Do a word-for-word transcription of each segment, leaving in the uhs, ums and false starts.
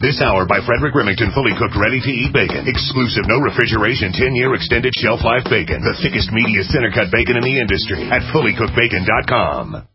This hour by Frederick Remington, fully cooked, ready-to-eat bacon. Exclusive, no refrigeration, ten-year extended shelf life bacon. The thickest, meatiest, center-cut bacon in the industry at fully cooked bacon dot com.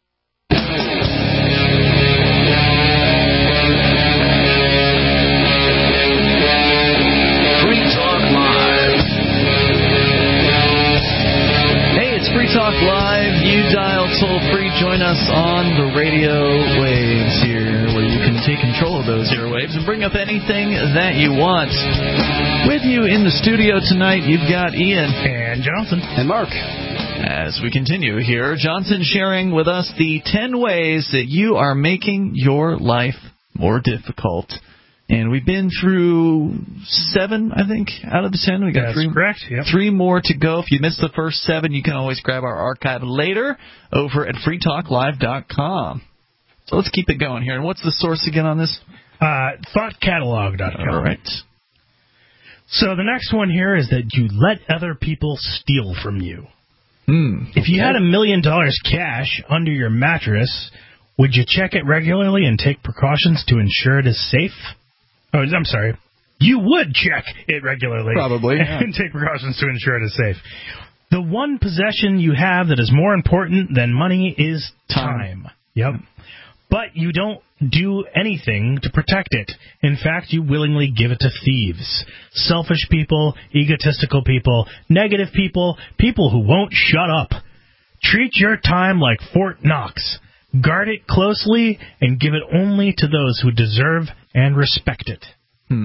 Free Talk Live. You dial toll-free. Join us on the radio waves here, where you can take control of those airwaves and bring up anything that you want. With you in the studio tonight, you've got Ian. And Johnson. And Mark. As we continue here, Johnson sharing with us the ten ways that you are making your life more difficult. And we've been through seven, I think, out of the ten. We got That's three, correct. Yep. three more to go. If you missed the first seven, you can always grab our archive later over at free talk live dot com. So let's keep it going here. And what's the source again on this? Uh, thought catalog dot com. All right. So the next one here is that you let other people steal from you. Hmm. If you had a million dollars cash under your mattress, would you check it regularly and take precautions to ensure it is safe? Oh, I'm sorry. You would check it regularly. Probably. And take precautions to ensure it is safe. The one possession you have that is more important than money is time. time. Yep. But you don't do anything to protect it. In fact, you willingly give it to thieves. Selfish people, egotistical people, negative people, people who won't shut up. Treat your time like Fort Knox. Guard it closely and give it only to those who deserve and respect it. Hmm.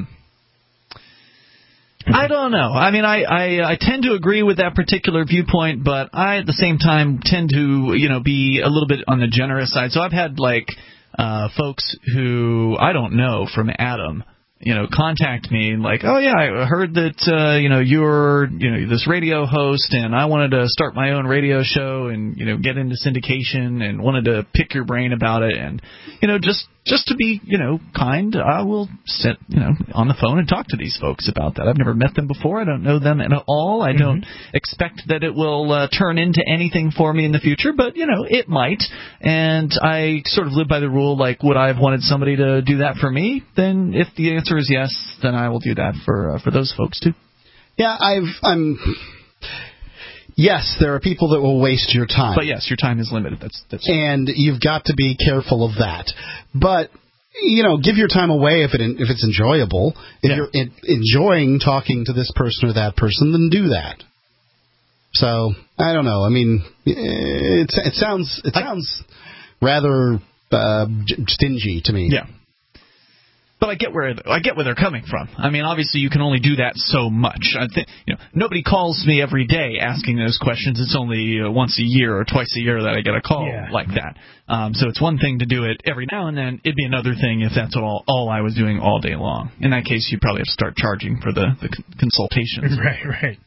I don't know. I mean, I, I, I tend to agree with that particular viewpoint, but I, at the same time, tend to, you know, be a little bit on the generous side. So I've had, like, uh, folks who I don't know from Adam, you know, contact me like, oh, yeah, I heard that, uh, you know, you're, you know, this radio host, and I wanted to start my own radio show and, you know, get into syndication and wanted to pick your brain about it. And, you know, just just to be, you know, kind, I will sit, you know, on the phone and talk to these folks about that. I've never met them before. I don't know them at all. I don't mm-hmm. expect that it will uh, turn into anything for me in the future, but, you know, it might. And I sort of live by the rule, like, would I have wanted somebody to do that for me? Then if the answer is yes, then I will do that for uh, for those folks, too. Yeah, I've, I'm... Yes, there are people that will waste your time. But yes, your time is limited. That's that's. And you've got to be careful of that. But, you know, give your time away if it if it's enjoyable. If yeah. you're in, enjoying talking to this person or that person, then do that. So, I don't know. I mean, it, it sounds it sounds I, rather uh, stingy to me. Yeah. But I get where I get where they're coming from. I mean, obviously, you can only do that so much. I think, you know, nobody calls me every day asking those questions. It's only uh, once a year or twice a year that I get a call yeah. like that. Um, so it's one thing to do it every now and then. It'd be another thing if that's all all I was doing all day long. In that case, you probably have to start charging for the, the consultations. Right, right.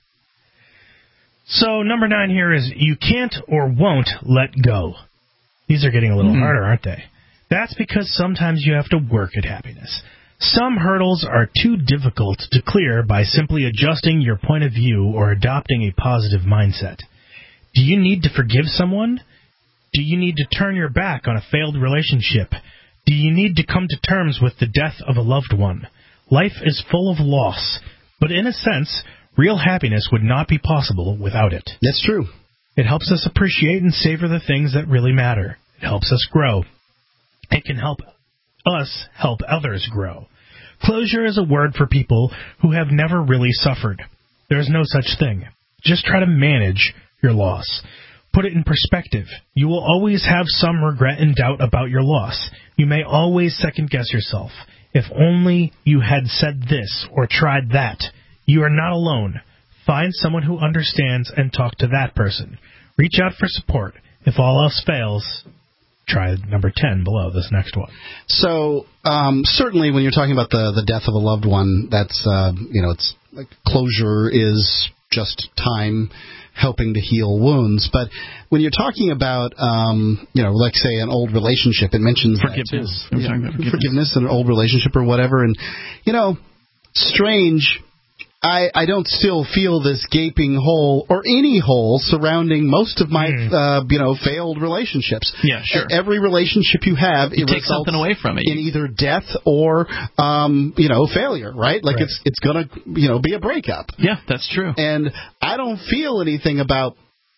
So number nine here is you can't or won't let go. These are getting a little mm-hmm. harder, aren't they? That's because sometimes you have to work at happiness. Some hurdles are too difficult to clear by simply adjusting your point of view or adopting a positive mindset. Do you need to forgive someone? Do you need to turn your back on a failed relationship? Do you need to come to terms with the death of a loved one? Life is full of loss, but in a sense, real happiness would not be possible without it. That's true. It helps us appreciate and savor the things that really matter. It helps us grow. It can help us help others grow. Closure is a word for people who have never really suffered. There is no such thing. Just try to manage your loss. Put it in perspective. You will always have some regret and doubt about your loss. You may always second-guess yourself. If only you had said this or tried that. You are not alone. Find someone who understands and talk to that person. Reach out for support. If all else fails, try number ten below, this next one. So, um, certainly when you're talking about the, the death of a loved one, that's, uh, you know, it's like closure is just time helping to heal wounds. But when you're talking about, um, you know, like, say, an old relationship, it mentions forgiveness. That too. Yeah, forgiveness. Forgiveness in an old relationship or whatever. And, you know, strange, I, I don't still feel this gaping hole or any hole surrounding most of my, mm. uh, you know, failed relationships. Yeah, sure. Every relationship you have, you it take something away from it. In either death or, um, you know, failure, right? Like right. it's it's gonna, you know, be a breakup. Yeah, that's true. And I don't feel anything about.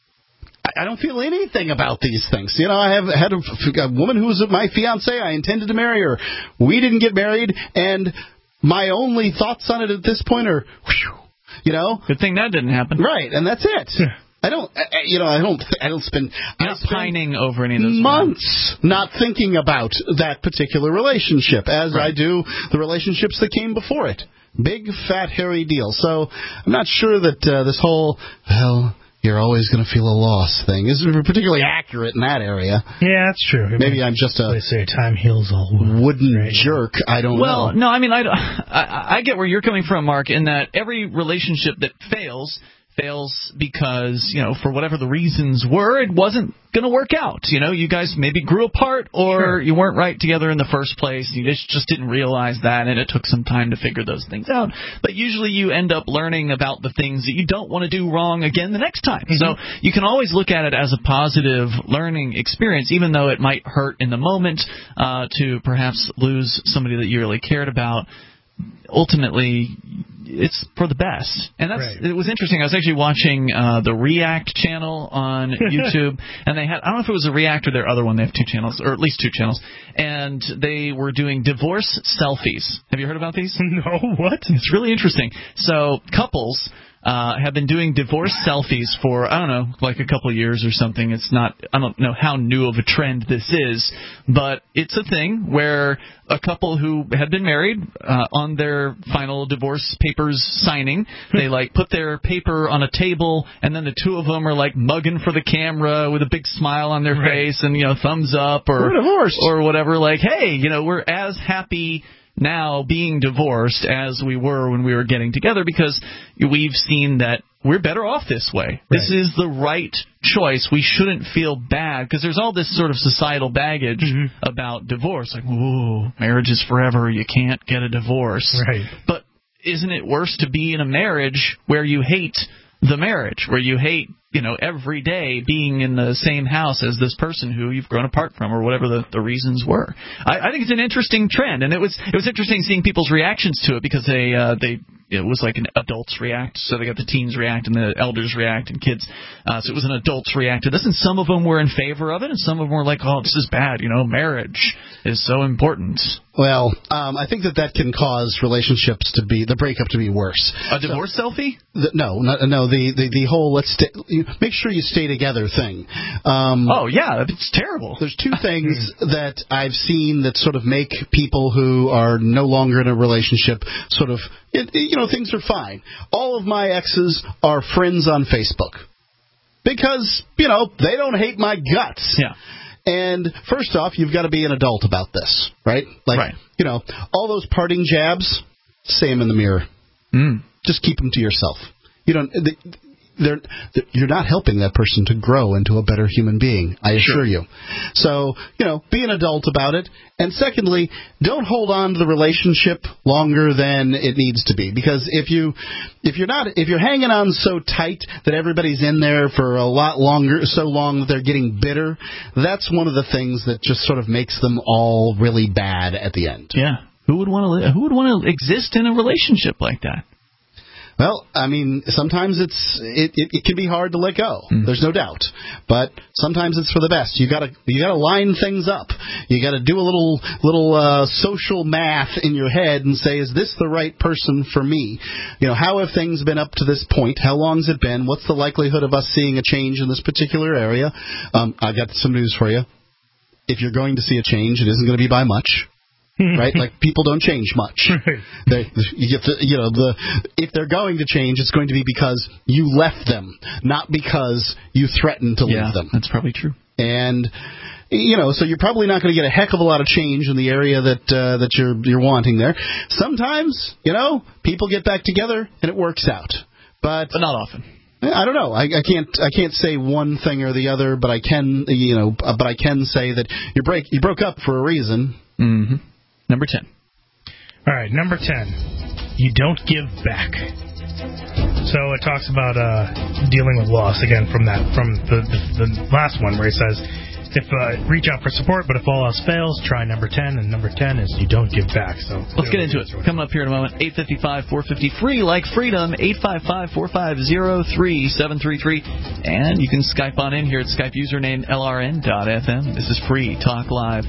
I don't feel anything about these things. You know, I have had a, a woman who was my fiance. I intended to marry her. We didn't get married, and my only thoughts on it at this point are, whew, you know, good thing that didn't happen. Right, and that's it. I don't, I, you know, I don't, I don't spend. You're not pining over any of those months ones. Not thinking about that particular relationship, as right. I do the relationships that came before it. Big fat hairy deal. So I'm not sure that uh, this whole well. You're always going to feel a loss thing is particularly accurate in that area. Yeah, that's true. I Maybe mean, I'm just a they say time heals all wounds. Wooden right? jerk. I don't well, know. Well, no, I mean, I, I, I get where you're coming from, Mark, in that every relationship that fails fails because, you know, for whatever the reasons were, it wasn't going to work out. You know, you guys maybe grew apart or sure. you weren't right together in the first place. You just, just didn't realize that, and it took some time to figure those things out. But usually you end up learning about the things that you don't want to do wrong again the next time. Mm-hmm. So you can always look at it as a positive learning experience, even though it might hurt in the moment uh, to perhaps lose somebody that you really cared about. Ultimately, it's for the best. And that's right. It was interesting. I was actually watching uh, the React channel on YouTube, and they had, I don't know if it was a React or their other one. They have two channels, or at least two channels. And they were doing divorce selfies. Have you heard about these? No, what? It's really interesting. So couples uh, have been doing divorce selfies for, I don't know, like a couple of years or something. It's not, I don't know how new of a trend this is, but it's a thing where a couple who had been married uh, on their final divorce papers signing, they like put their paper on a table, and then the two of them are like mugging for the camera with a big smile on their right. face and, you know, thumbs up or we're divorced or whatever. Like, hey, you know, we're as happy now being divorced as we were when we were getting together, because we've seen that we're better off this way. Right. This is the right choice. We shouldn't feel bad, because there's all this sort of societal baggage mm-hmm. about divorce. Like, whoa, marriage is forever. You can't get a divorce. Right. But isn't it worse to be in a marriage where you hate the marriage, where you hate, you know, every day being in the same house as this person who you've grown apart from, or whatever the, the reasons were? I, I think it's an interesting trend, and it was it was interesting seeing people's reactions to it, because they uh, they it was like an adults react, so they got the teens react and the elders react and kids. Uh, so it was an adults react to this, and some of them were in favor of it, and some of them were like, oh, this is bad. You know, marriage is so important. Well, um, I think that that can cause relationships to be, the breakup to be worse. A divorce so, selfie? The, no, no, no, the, the, the whole let's stay, make sure you stay together thing. Um, oh, yeah, it's terrible. There's two things that I've seen that sort of make people who are no longer in a relationship sort of, it, you know, things are fine. All of my exes are friends on Facebook because, you know, they don't hate my guts. Yeah. And first off, you've got to be an adult about this, right? Like, right. you know, all those parting jabs, say them in the mirror. Mm. Just keep them to yourself. You don't. They, they're, they're, you're not helping that person to grow into a better human being, I assure sure. you. So, you know, be an adult about it. And secondly, don't hold on to the relationship longer than it needs to be. Because if you, if you're not, if you're hanging on so tight that everybody's in there for a lot longer, so long that they're getting bitter, that's one of the things that just sort of makes them all really bad at the end. Yeah. Who would want to, who would want to exist in a relationship like that? Well, I mean, sometimes it's it, it, it can be hard to let go. Mm. There's no doubt, but sometimes it's for the best. You got to you got to line things up. You got to do a little little uh, social math in your head and say, is this the right person for me? You know, how have things been up to this point? How long's it been? What's the likelihood of us seeing a change in this particular area? Um, I got some news for you. If you're going to see a change, it isn't going to be by much. Right, like people don't change much. They, you get the, you know, the if they're going to change, it's going to be because you left them, not because you threatened to yeah, leave them. That's probably true. And you know, so you're probably not going to get a heck of a lot of change in the area that uh, that you're you're wanting there. Sometimes, you know, people get back together and it works out, but but not often. I don't know. I, I can't. I can't say one thing or the other, but I can. You know, but I can say that you break. You broke up for a reason. Mm-hmm. Number ten. All right, number ten. You don't give back. So it talks about uh, dealing with loss again from that from the, the, the last one where he says, if uh, reach out for support, but if all else fails, try number ten, and number ten is you don't give back. So let's get into it. Coming up here in a moment, eight five five, four five zero, free like freedom, eight five five, four five zero, three seven three three, and you can Skype on in here at Skype username L R N dot F M. This is Free Talk Live.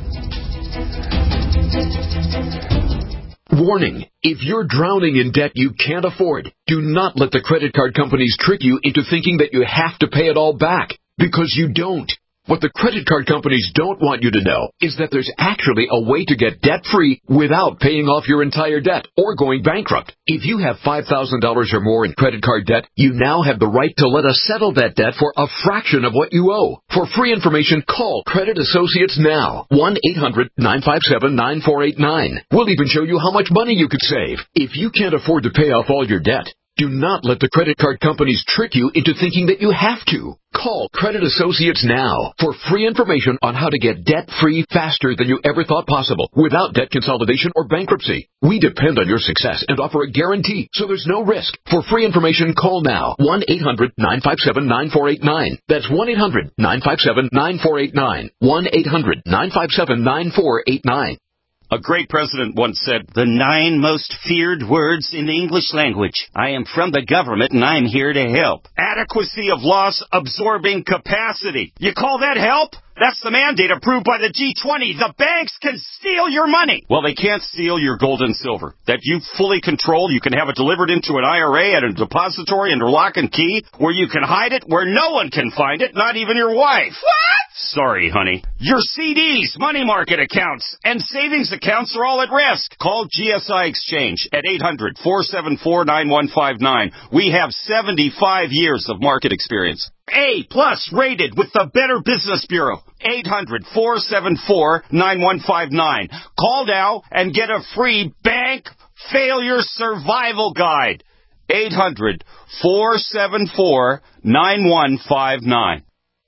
Warning, if you're drowning in debt you can't afford, do not let the credit card companies trick you into thinking that you have to pay it all back, because you don't. What the credit card companies don't want you to know is that there's actually a way to get debt-free without paying off your entire debt or going bankrupt. If you have five thousand dollars or more in credit card debt, you now have the right to let us settle that debt for a fraction of what you owe. For free information, call Credit Associates now, one eight hundred, nine five seven, nine four eight nine. We'll even show you how much money you could save. If you can't afford to pay off all your debt, do not let the credit card companies trick you into thinking that you have to. Call Credit Associates now for free information on how to get debt-free faster than you ever thought possible without debt consolidation or bankruptcy. We depend on your success and offer a guarantee, so there's no risk. For free information, call now, one eight hundred, nine five seven, nine four eight nine. That's one eight hundred, nine five seven, nine four eight nine. one eight hundred, nine five seven, nine four eight nine. A great president once said, the nine most feared words in the English language. I am from the government and I'm here to help. Adequacy of loss absorbing capacity. You call that help? That's the mandate approved by the G twenty. The banks can steal your money. Well, they can't steal your gold and silver. That you fully control. You can have it delivered into an I R A at a depository under lock and key, where you can hide it where no one can find it, not even your wife. What? Sorry, honey. Your C Ds, money market accounts, and savings accounts are all at risk. Call G S I Exchange at eight hundred, four seven four, nine one five nine. We have seventy-five years of market experience. A plus rated with the Better Business Bureau. eight hundred, four seven four, nine one five nine. Call now and get a free bank failure survival guide. eight hundred, four seven four, nine one five nine.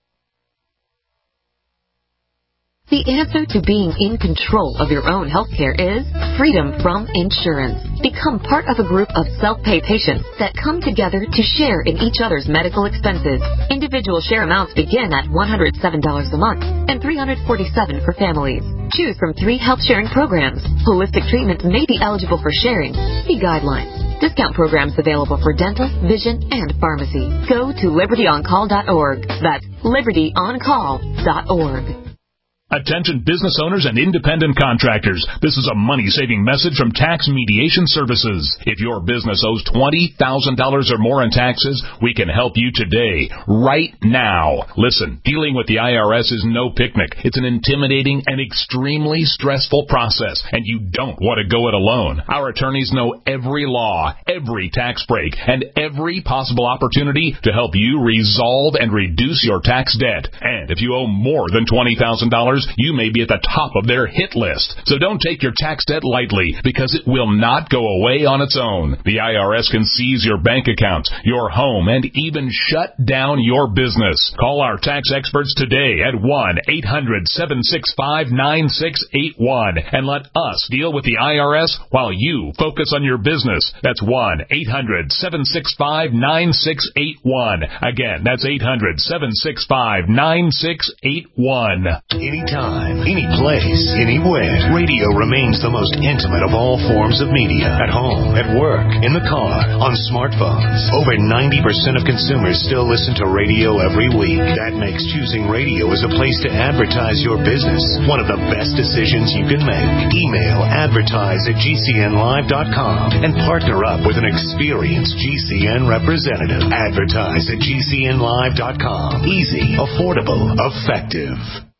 The answer to being in control of your own healthcare is freedom from insurance. Become part of a group of self-pay patients that come together to share in each other's medical expenses. Individual share amounts begin at one hundred seven dollars a month and three hundred forty-seven dollars for families. Choose from three health sharing programs. Holistic treatments may be eligible for sharing. See guidelines. Discount programs available for dental, vision, and pharmacy. Go to liberty on call dot org. That's liberty on call dot org. Attention business owners and independent contractors. This is a money-saving message from Tax Mediation Services. If your business owes twenty thousand dollars or more in taxes, we can help you today, right now. Listen, dealing with the I R S is no picnic. It's an intimidating and extremely stressful process, and you don't want to go it alone. Our attorneys know every law, every tax break, and every possible opportunity to help you resolve and reduce your tax debt. And if you owe more than twenty thousand dollars, you may be at the top of their hit list. So don't take your tax debt lightly, because it will not go away on its own. The I R S can seize your bank accounts, your home, and even shut down your business. Call our tax experts today at one eight hundred, seven six five, nine six eight one and let us deal with the I R S while you focus on your business. That's one eight hundred, seven six five, nine six eight one. Again, that's eight hundred, seven six five, nine six eight one. Anytime, any place, anywhere, radio remains the most intimate of all forms of media. At home, at work, in the car, on smartphones. Over ninety percent of consumers still listen to radio every week. That makes choosing radio as a place to advertise your business one of the best decisions you can make. Email advertise at G C N live dot com and partner up with an experienced G C N representative. Advertise at G C N live dot com. Easy, affordable, effective.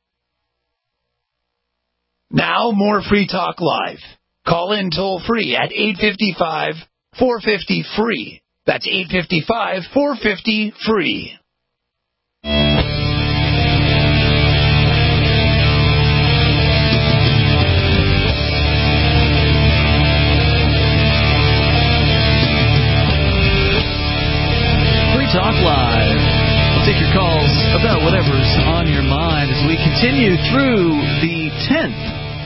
Now, more Free Talk Live. Call in toll-free at eight five five, four five zero, free. That's eight five five, four five zero, free. Free Talk Live. We'll take your calls about whatever's on your mind as we continue through the tenth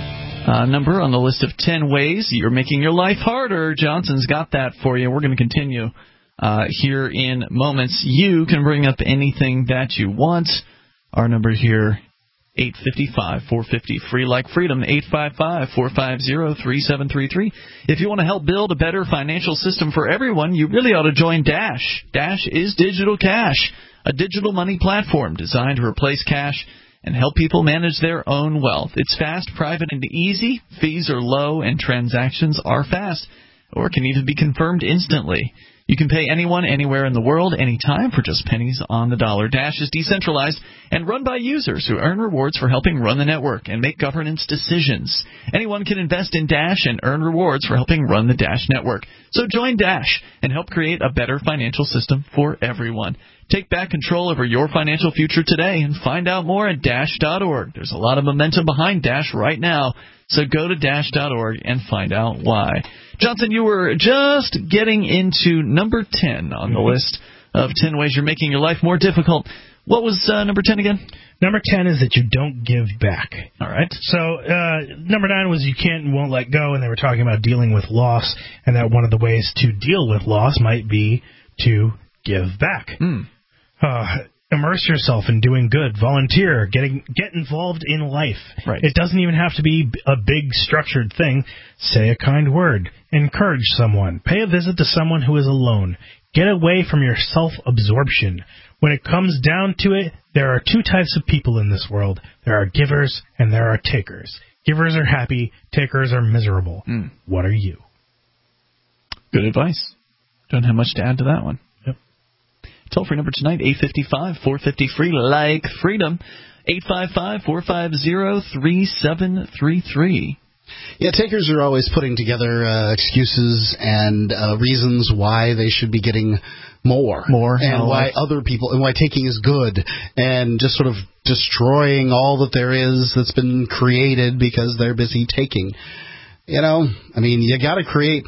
uh, number on the list of ten ways you're making your life harder. Johnson's got that for you. We're going to continue uh, here in moments. You can bring up anything that you want. Our number here, eight five five, four five zero, free like freedom, eight five five, four five zero, three seven three three. If you want to help build a better financial system for everyone, you really ought to join Dash. Dash is digital cash, a digital money platform designed to replace cash and help people manage their own wealth. It's fast, private, and easy. Fees are low, and transactions are fast, or can even be confirmed instantly. You can pay anyone, anywhere in the world, anytime for just pennies on the dollar. Dash is decentralized and run by users who earn rewards for helping run the network and make governance decisions. Anyone can invest in Dash and earn rewards for helping run the Dash network. So join Dash and help create a better financial system for everyone. Take back control over your financial future today and find out more at dash dot org. There's a lot of momentum behind Dash right now, so go to dash dot org and find out why. Johnson, you were just getting into number ten on the list of ten ways you're making your life more difficult. What was uh, number ten again? Number ten is that you don't give back. All right. So uh, number nine was you can't and won't let go, and they were talking about dealing with loss, and that one of the ways to deal with loss might be to give back. Mm. Uh, immerse yourself in doing good. Volunteer. Getting get involved in life. Right. It doesn't even have to be a big structured thing. Say a kind word. Encourage someone. Pay a visit to someone who is alone. Get away from your self-absorption. When it comes down to it, there are two types of people in this world. There are givers and there are takers. Givers are happy. Takers are miserable. Mm. What are you? Good advice. Don't have much to add to that one. Toll-free number tonight, eight five five, four five zero, free like freedom, eight five five, four five zero, three seven three three. Yeah, takers are always putting together uh, excuses and uh, reasons why they should be getting more. More. And oh, why life. other people, and why taking is good, and just sort of destroying all that there is that's been created because they're busy taking. You know, I mean, you got to create...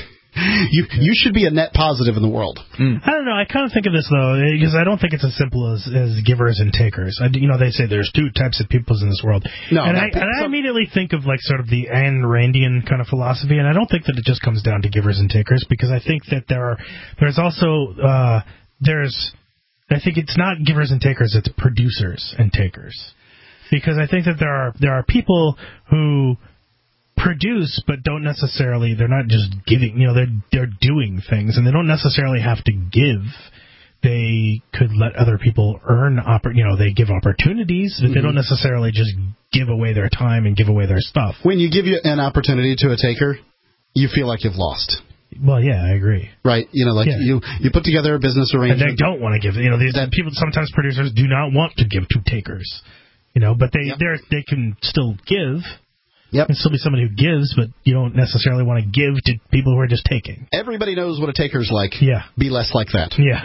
You you should be a net positive in the world. Mm. I don't know. I kind of think of this, though, because I don't think it's as simple as, as givers and takers. I, you know, they say there's two types of peoples in this world. No, and, no, I, and I immediately think of, like, sort of the Ayn Randian kind of philosophy, and I don't think that it just comes down to givers and takers, because I think that there are, there's also, uh, there's, I think it's not givers and takers, it's producers and takers. Because I think that there are there are people who produce, but don't necessarily, they're not just giving, you know, they're they're doing things, and they don't necessarily have to give. They could let other people earn, oppor- you know, they give opportunities, but mm-hmm. they don't necessarily just give away their time and give away their stuff. When you give you an opportunity to a taker, you feel like you've lost. Well, yeah, I agree. Right, you know, like yeah. you you put together a business arrangement. And they don't want to give, you know, these that, people, sometimes producers do not want to give to takers, you know, but they yep. they're, they can still give. Yep. You can still be somebody who gives, but you don't necessarily want to give to people who are just taking. Everybody knows what a taker's like. Yeah. Be less like that. Yeah.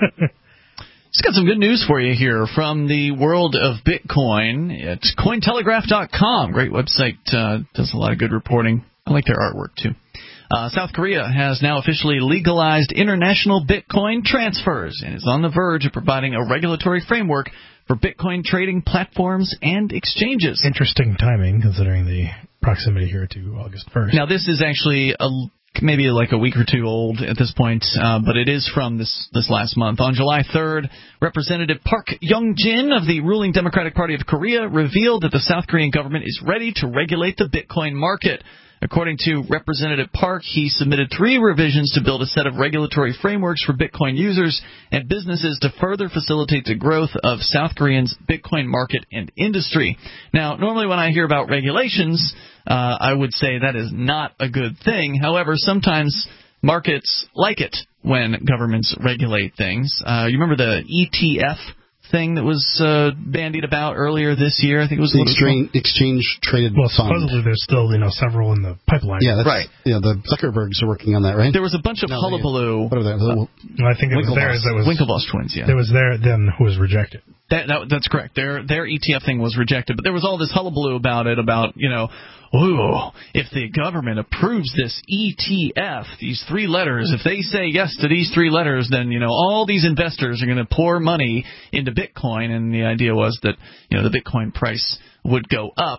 It's got some good news for you here from the world of Bitcoin. It's Cointelegraph dot com. Great website. Uh, does a lot of good reporting. I like their artwork, too. Uh, South Korea has now officially legalized international Bitcoin transfers and is on the verge of providing a regulatory framework for Bitcoin trading platforms and exchanges. Interesting timing, considering the proximity here to August first. Now, this is actually a, maybe like a week or two old at this point, uh, but it is from this, this last month. On July third, Representative Park Young-jin of the ruling Democratic Party of Korea revealed that the South Korean government is ready to regulate the Bitcoin market. According to Representative Park, he submitted three revisions to build a set of regulatory frameworks for Bitcoin users and businesses to further facilitate the growth of South Korea's Bitcoin market and industry. Now, normally when I hear about regulations, uh, I would say that is not a good thing. However, sometimes markets like it when governments regulate things. Uh, you remember the E T F thing that was uh, bandied about earlier this year? I think it was the exchange, exchange traded well, fund. Supposedly there's still, you know, several in the pipeline. Yeah, that's, right. Yeah, the Zuckerbergs are working on that, right? There was a bunch of no, hullabaloo. What are they? Uh, I think it was theirs that was Winklevoss twins. Yeah, there was there then who was rejected. That, that that's correct. Their their E T F thing was rejected, but there was all this hullabaloo about it. About you know, ooh, if the government approves this E T F, these three letters, if they say yes to these three letters, then you know all these investors are going to pour money into Bitcoin, and the idea was that you know the Bitcoin price would go up.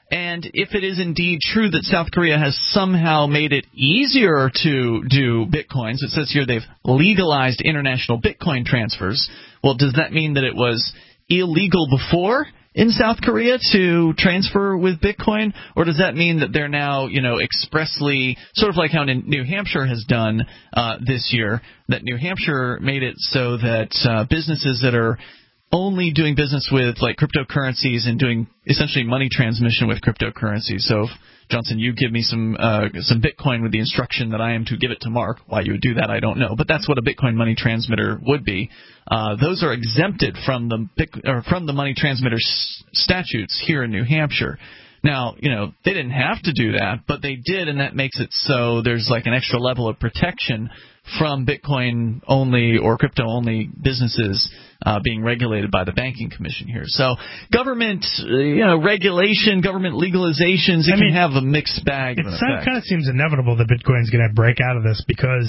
And if it is indeed true that South Korea has somehow made it easier to do Bitcoins, it says here they've legalized international Bitcoin transfers. Well, does that mean that it was illegal before in South Korea to transfer with Bitcoin, or does that mean that they're now, you know, expressly, sort of like how New Hampshire has done uh, this year, that New Hampshire made it so that uh, businesses that are only doing business with like cryptocurrencies and doing essentially money transmission with cryptocurrencies. So, if, Johnson, you give me some uh, some Bitcoin with the instruction that I am to give it to Mark. Why you would do that, I don't know, but that's what a Bitcoin money transmitter would be. Uh, those are exempted from the or from the money transmitter s- statutes here in New Hampshire. Now, you know, they didn't have to do that, but they did, and that makes it so there's like an extra level of protection from Bitcoin-only or crypto-only businesses uh, being regulated by the Banking Commission here. So government, uh, you know, regulation, government legalizations, it I can mean, have a mixed bag of an effect. It kind of seems inevitable that Bitcoin's going to break out of this because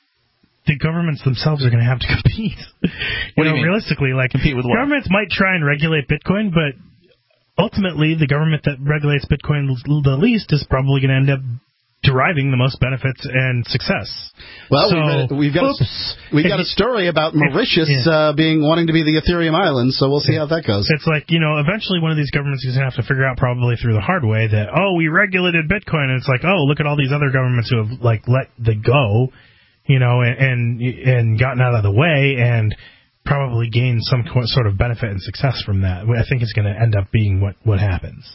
the governments themselves are going to have to compete. you what know, do you realistically, mean? like compete with what? Governments might try and regulate Bitcoin, but ultimately the government that regulates Bitcoin the least is probably going to end up deriving the most benefits and success. Well, so, we've, we've got a, we've got a story about Mauritius if, yeah. uh, being wanting to be the Ethereum island, so we'll see how that goes. It's like, you know, eventually one of these governments is going to have to figure out probably through the hard way that, oh, we regulated Bitcoin, and it's like, oh, look at all these other governments who have, like, let the go, you know, and, and, and gotten out of the way and probably gained some sort of benefit and success from that. I think it's going to end up being what, what happens.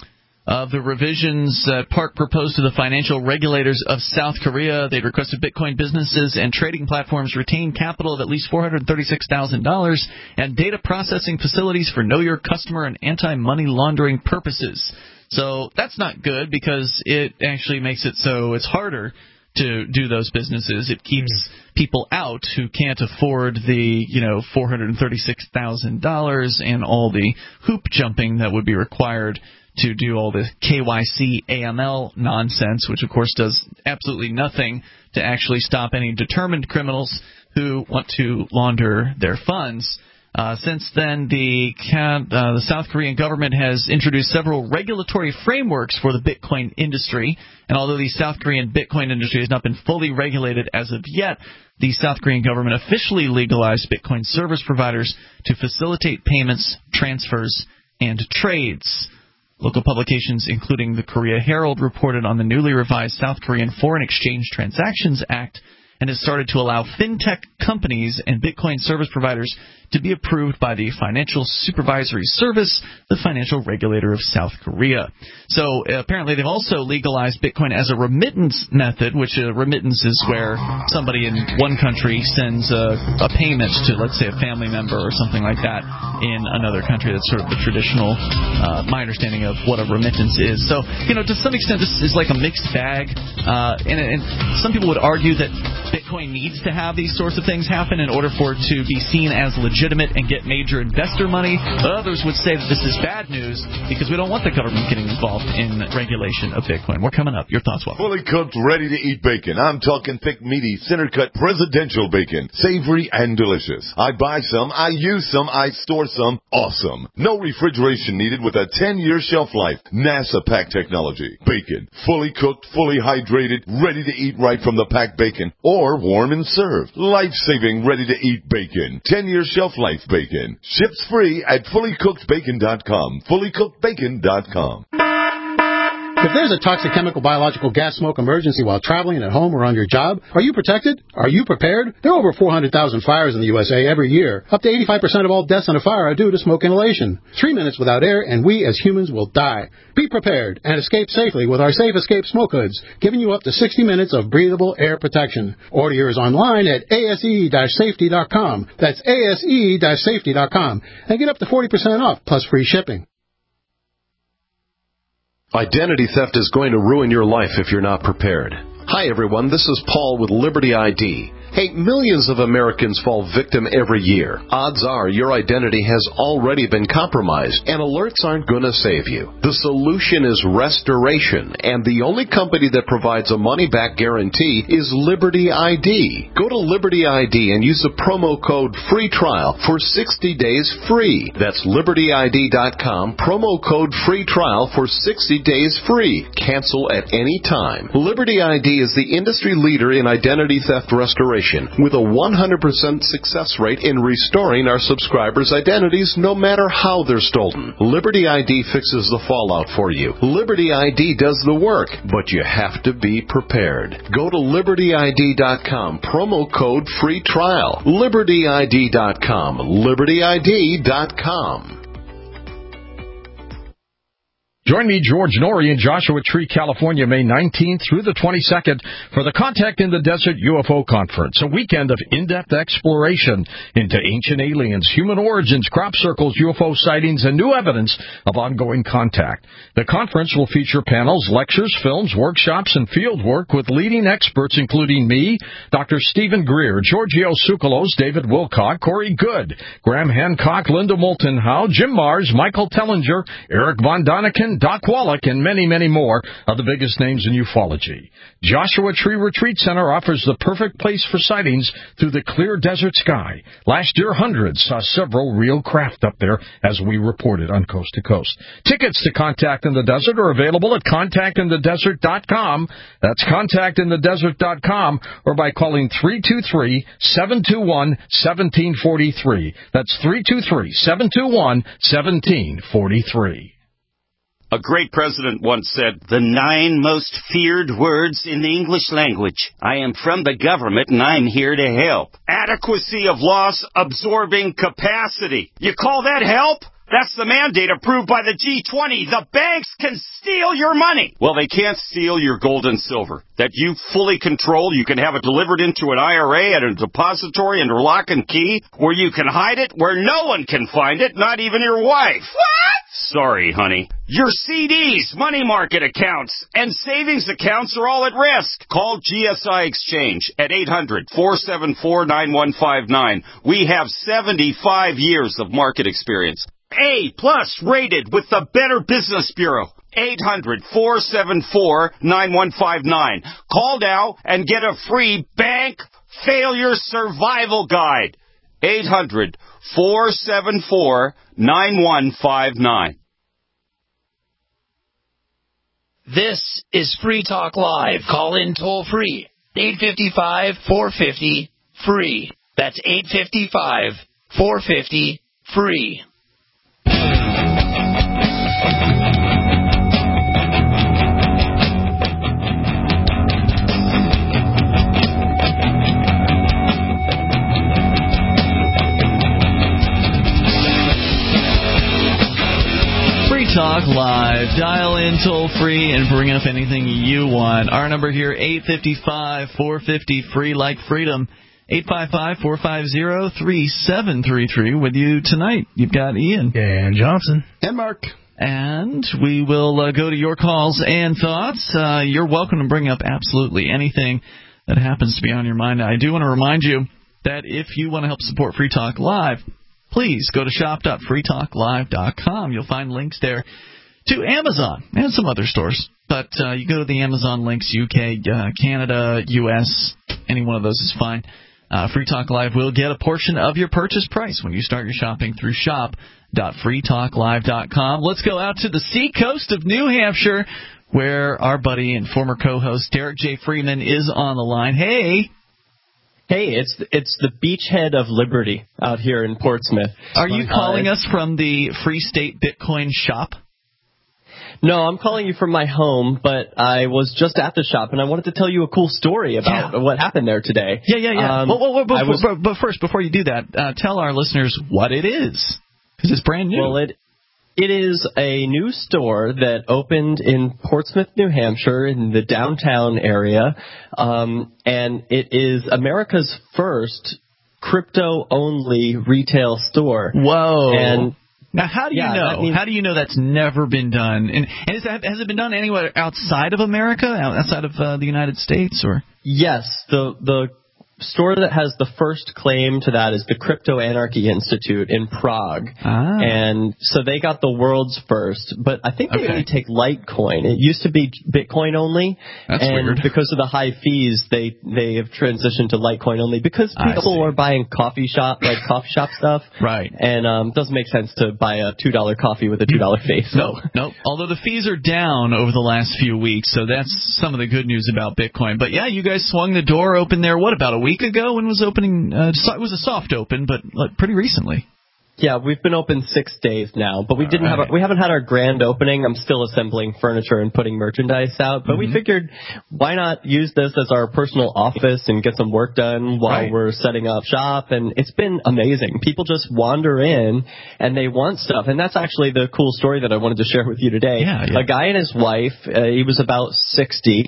Uh, the revisions that Park proposed to the financial regulators of South Korea, they'd requested Bitcoin businesses and trading platforms retain capital of at least four hundred thirty-six thousand dollars and data processing facilities for know your customer and anti-money laundering purposes. So that's not good because it actually makes it so it's harder to do those businesses. It keeps mm. people out who can't afford the, you know, four hundred thirty-six thousand dollars and all the hoop jumping that would be required to do all the K Y C, A M L nonsense, which of course does absolutely nothing to actually stop any determined criminals who want to launder their funds. Uh, since then, the, uh, the South Korean government has introduced several regulatory frameworks for the Bitcoin industry. And although the South Korean Bitcoin industry has not been fully regulated as of yet, the South Korean government officially legalized Bitcoin service providers to facilitate payments, transfers, and trades. Local publications, including the Korea Herald, reported on the newly revised South Korean Foreign Exchange Transactions Act and has started to allow fintech companies and Bitcoin service providers to be approved by the Financial Supervisory Service, the financial regulator of South Korea. So uh, apparently they've also legalized Bitcoin as a remittance method, which a remittance is where somebody in one country sends a, a payment to, let's say, a family member or something like that in another country. That's sort of the traditional, uh, my understanding of what a remittance is. So, you know, to some extent this is like a mixed bag, uh, and, and some people would argue that Bitcoin needs to have these sorts of things happen in order for it to be seen as legitimate and get major investor money. Others would say that this is bad news because we don't want the government getting involved in regulation of Bitcoin. We're coming up. Your thoughts, Will? Fully cooked, ready-to-eat bacon. I'm talking thick, meaty, center-cut presidential bacon. Savory and delicious. I buy some, I use some, I store some. Awesome. No refrigeration needed with a ten-year shelf life. NASA pack technology. Bacon. Fully cooked, fully hydrated, ready to eat right from the packed bacon. Or warm and served. Life-saving, ready-to-eat bacon. ten-year shelf life bacon. Ships free at fully cooked bacon dot com. fully cooked bacon dot com. If there's a toxic chemical, biological, gas smoke emergency while traveling at home or on your job, are you protected? Are you prepared? There are over four hundred thousand fires in the U S A every year. Up to eighty-five percent of all deaths in a fire are due to smoke inhalation. Three minutes without air, and we as humans will die. Be prepared and escape safely with our Safe Escape Smoke Hoods, giving you up to sixty minutes of breathable air protection. Order yours online at A S E safety dot com. That's A S E safety dot com. And get up to forty percent off, plus free shipping. Identity theft is going to ruin your life if you're not prepared. Hi everyone, this is Paul with Liberty I D. Hey, millions of Americans fall victim every year. Odds are your identity has already been compromised, and alerts aren't going to save you. The solution is restoration, and the only company that provides a money-back guarantee is Liberty I D. Go to Liberty I D and use the promo code FREE TRIAL for sixty days free. That's Liberty I D dot com, promo code FREE TRIAL for sixty days free. Cancel at any time. Liberty I D is the industry leader in identity theft restoration, with a one hundred percent success rate in restoring our subscribers' identities no matter how they're stolen. Liberty I D fixes the fallout for you. Liberty I D does the work, but you have to be prepared. Go to Liberty I D dot com, promo code FREE TRIAL. Liberty I D dot com. Liberty I D dot com. Join me, George Norrie, in Joshua Tree, California, May nineteenth through the twenty-second for the Contact in the Desert U F O Conference, a weekend of in-depth exploration into ancient aliens, human origins, crop circles, U F O sightings, and new evidence of ongoing contact. The conference will feature panels, lectures, films, workshops, and field work with leading experts including me, Doctor Stephen Greer, Giorgio Tsoukalos, David Wilcock, Corey Good, Graham Hancock, Linda Moulton Howe, Jim Mars, Michael Tellinger, Eric Von Daniken, Doc Wallach, and many, many more of the biggest names in ufology. Joshua Tree Retreat Center offers the perfect place for sightings through the clear desert sky. Last year, hundreds saw several real craft up there, as we reported on Coast to Coast. Tickets to Contact in the Desert are available at contact in the desert dot com. That's contact in the desert dot com, or by calling three two three, seven two one, one seven four three. That's three two three, seven two one, one seven four three. A great president once said, "The nine most feared words in the English language. I am from the government and I'm here to help. Adequacy of loss absorbing capacity. You call that help? That's the mandate approved by the G twenty. The banks can steal your money. Well, they can't steal your gold and silver. That you fully control. You can have it delivered into an I R A at a depository under lock and key, where you can hide it where no one can find it, not even your wife. What? Sorry, honey. Your C Ds, money market accounts, and savings accounts are all at risk. Call G S I Exchange at eight hundred, four seven four, nine one five nine. We have seventy-five years of market experience. A plus rated with the Better Business Bureau. eight hundred, four seven four, nine one five nine. Call now and get a free bank failure survival guide. eight hundred, four seven four, nine one five nine. This is Free Talk Live. Call in toll free. eight five five, four five zero, free. That's eight five five, four five zero, free. Talk Live. Dial in toll free and bring up anything you want. Our number here, eight five five, four five zero, free like freedom. eight five five, four five zero, three seven three three. With you tonight, you've got Ian. And Johnson. And Mark. And we will uh, go to your calls and thoughts. Uh, you're welcome to bring up absolutely anything that happens to be on your mind. I do want to remind you that if you want to help support Free Talk Live, please go to shop dot free talk live dot com. You'll find links there to Amazon and some other stores. But uh, you go to the Amazon links, U K, uh, Canada, U S, any one of those is fine. Uh, Free Talk Live will get a portion of your purchase price when you start your shopping through shop dot free talk live dot com. Let's go out to the seacoast of New Hampshire, where our buddy and former co-host Derek J. Freeman is on the line. Hey! Hey, it's it's the beachhead of Liberty out here in Portsmouth. Are you calling uh, us from the Free State Bitcoin shop? No, I'm calling you from my home, but I was just at the shop, and I wanted to tell you a cool story about yeah. what happened there today. Yeah, yeah, yeah. Um, well, well, well, but, was, but, but first, before you do that, uh, tell our listeners what it is, because it's brand new. Well, it It is a new store that opened in Portsmouth, New Hampshire, in the downtown area, um, and it is America's first crypto-only retail store. Whoa! And now, how do you yeah, know? Means, how do you know that's never been done? And, and is that, has it been done anywhere outside of America, outside of uh, the United States, or? Yes, the the store that has the first claim to that is the Crypto Anarchy Institute in Prague. Ah. And so they got the world's first, but I think they Okay. only take Litecoin. It used to be Bitcoin only. That's and weird. because of the high fees, they, they have transitioned to Litecoin only because I people see. are buying coffee shop, like coffee shop stuff. Right. And um, it doesn't make sense to buy a two dollar coffee with a two dollar fee. So. No, no. Although the fees are down over the last few weeks, so that's some of the good news about Bitcoin. But yeah, you guys swung the door open there, what, about a week ago? When was opening? Uh, so- it was a soft open, but like, pretty recently. Yeah, we've been open six days now, but we All didn't right. have our, we haven't had our grand opening. I'm still assembling furniture and putting merchandise out, but Mm-hmm. we figured why not use this as our personal office and get some work done while Right. we're setting up shop. And it's been amazing. People just wander in and they want stuff, and that's actually the cool story that I wanted to share with you today. Yeah, yeah. A guy and his wife, uh, he was about sixty,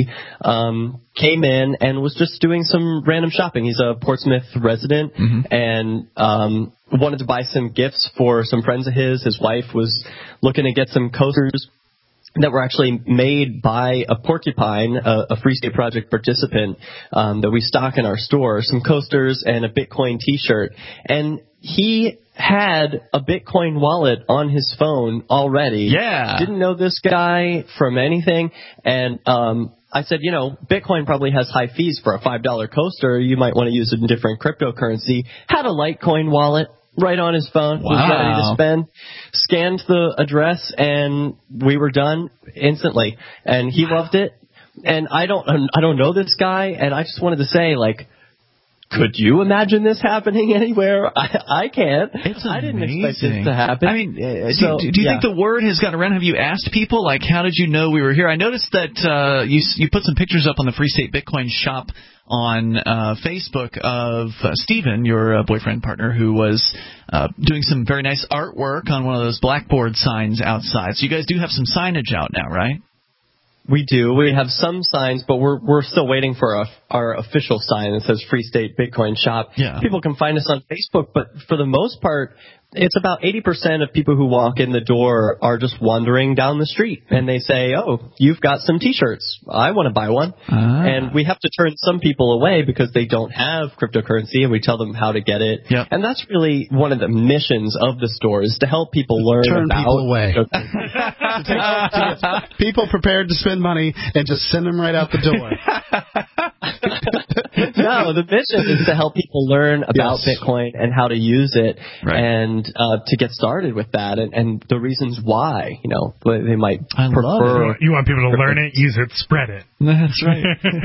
um, came in and was just doing some random shopping. He's a Portsmouth resident, Mm-hmm. and um, wanted to buy some gifts for some friends of his. His wife was looking to get some coasters that were actually made by a Porcupine, a, a Free State Project participant um, that we stock in our store, some coasters and a Bitcoin t-shirt. And he had a Bitcoin wallet on his phone already. Yeah. Didn't know this guy from anything. And um, I said, you know, Bitcoin probably has high fees for a five dollar coaster. You might want to use it in different cryptocurrency. Had a Litecoin wallet right on his phone, was Wow. ready to spend, scanned the address, and we were done instantly. And he loved it. And I don't, I don't know this guy, and I just wanted to say, like, could you imagine this happening anywhere? I, I can't. It's I didn't expect amazing. this to happen. I mean, uh, So, do, do you yeah. think the word has gotten around? Have you asked people, like, how did you know we were here? I noticed that uh, you you put some pictures up on the Free State Bitcoin shop on uh, Facebook of uh, Stephen, your uh, boyfriend partner, who was uh, doing some very nice artwork on one of those blackboard signs outside. So you guys do have some signage out now, right? We do. We have some signs, but we're we're still waiting for our, our official sign that says Free State Bitcoin Shop. Yeah. People can find us on Facebook, but for the most part, it's about eighty percent of people who walk in the door are just wandering down the street, and they say, oh, you've got some T-shirts. I want to buy one. Ah. And we have to turn some people away because they don't have cryptocurrency, and we tell them how to get it. Yep. And that's really one of the missions of the store, is to help people learn Turn about people away. cryptocurrency. People prepared to spend money and just send them right out the door. No, the mission is to help people learn about Yes. Bitcoin and how to use it, Right. and uh, to get started with that, and, and the reasons why, you know, they might I love prefer. it. You want people to learn it, use it, spread it. That's right.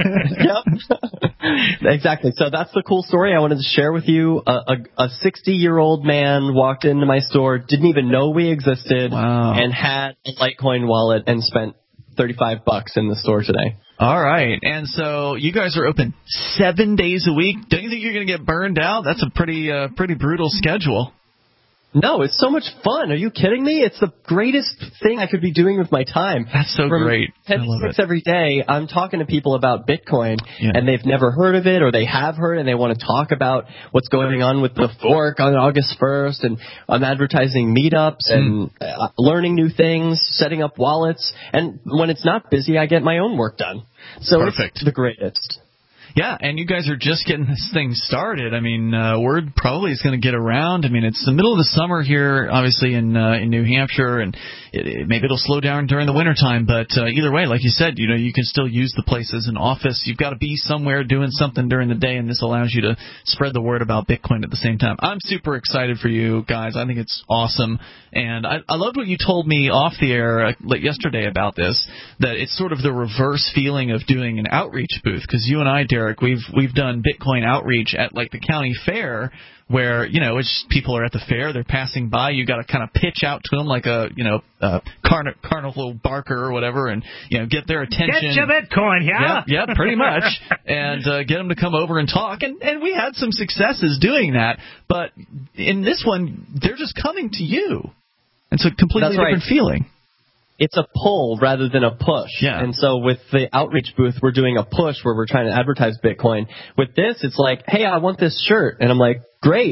Yep, exactly. So that's the cool story I wanted to share with you. A a sixty-year-old man walked into my store, didn't even know we existed, Wow. and had a Litecoin wallet and spent thirty-five bucks in the store today. All right, and so you guys are open seven days a week. Don't you think you're going to get burned out? That's a pretty, uh, pretty brutal schedule. No, it's so much fun. Are you kidding me? It's the greatest thing I could be doing with my time. That's so From great. I ten to love six it. every day, I'm talking to people about Bitcoin, Yeah. and they've never heard of it, or they have heard, and they want to talk about what's going on with the fork on August first, and I'm advertising meetups and uh, learning new things, setting up wallets, and when it's not busy, I get my own work done. So Perfect. It's the greatest. Yeah, and you guys are just getting this thing started. I mean, uh, word probably is going to get around. I mean, it's the middle of the summer here, obviously in uh, in New Hampshire, and it, it, maybe it'll slow down during the wintertime. But uh, either way, like you said, you know, you can still use the place as an office. You've got to be somewhere doing something during the day, and this allows you to spread the word about Bitcoin at the same time. I'm super excited for you guys. I think it's awesome, and I, I loved what you told me off the air uh, yesterday about this. That it's sort of the reverse feeling of doing an outreach booth, because you and I, Derek. We've we've done Bitcoin outreach at like the county fair, where you know it's people are at the fair, they're passing by, you got to kind of pitch out to them like a you know a carn- carnival barker or whatever, and you know get their attention. Get your Bitcoin, yeah. Yeah, yeah, pretty much, and uh, get them to come over and talk. And and we had some successes doing that, but in this one, they're just coming to you. It's a completely That's right. different feeling. It's a pull rather than a push. Yeah. And so with the outreach booth, we're doing a push where we're trying to advertise Bitcoin. With this, it's like, hey, I want this shirt. And I'm like, great.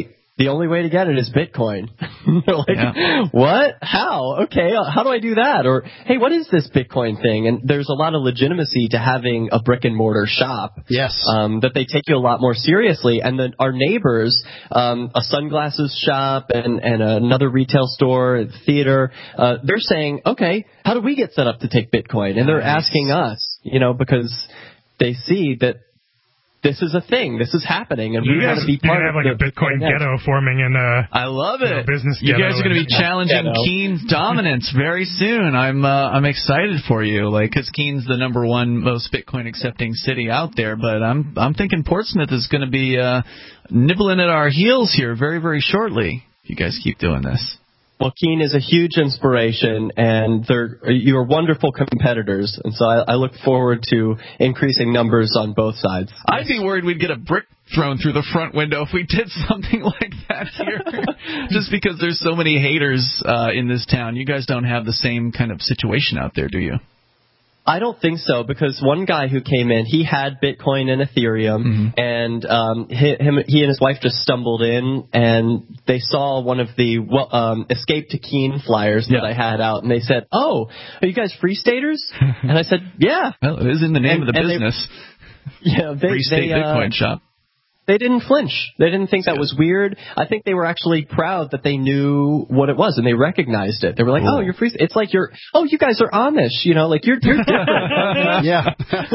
the only way to get it is Bitcoin. like, yeah. What? How? Okay, how do I do that? Or, hey, what is this Bitcoin thing? And there's a lot of legitimacy to having a brick and mortar shop. Yes. Um, that they take you a lot more seriously. And then our neighbors, um, a sunglasses shop and, and another retail store, theater, uh, they're saying, okay, how do we get set up to take Bitcoin? And they're nice. asking us, you know, because they see that this is a thing. This is happening, and you we guys, want to be part have of like the, a Bitcoin ghetto forming in uh I love it. You know, business you ghetto guys are going to be challenging ghetto. Keene's dominance very soon. I'm uh, I'm excited for you, like because Keene's the number one most Bitcoin accepting city out there. But I'm I'm thinking Portsmouth is going to be uh, nibbling at our heels here very very shortly. If you guys keep doing this. Well, Keene is a huge inspiration, and they're you're wonderful competitors, and so I, I look forward to increasing numbers on both sides. I'd be worried we'd get a brick thrown through the front window if we did something like that here, just because there's so many haters uh, in this town. You guys don't have the same kind of situation out there, do you? I don't think so, because one guy who came in, he had Bitcoin and Ethereum, mm-hmm. and um, he, him, he and his wife just stumbled in, and they saw one of the well, um, Escape to Keene flyers that yeah. I had out, and they said, "Oh, are you guys Free Staters?" And I said, "Yeah." Well, it is in the name and, of the business. They, yeah, they, Free State they, Bitcoin uh, shop. They didn't flinch. They didn't think that was weird. I think they were actually proud that they knew what it was and they recognized it. They were like, cool. "Oh, you're free." It's like you're, "Oh, you guys are Amish." You know, like you're, you're different. Yeah.